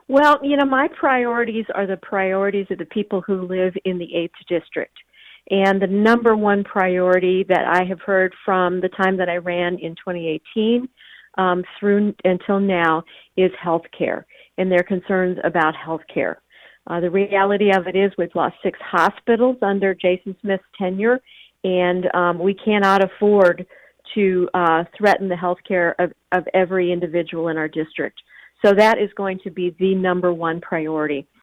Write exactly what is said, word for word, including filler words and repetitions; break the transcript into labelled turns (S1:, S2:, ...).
S1: Well, you know, my priorities are the priorities of the people who live in the eighth District. And the number one priority that I have heard from the time that I ran in twenty eighteen um, through until now is health care and their concerns about health care. Uh, the reality of it is we've lost six hospitals under Jason Smith's tenure, and um, we cannot afford to uh, threaten the health care of, of every individual in our district. So that is going to be the number one priority.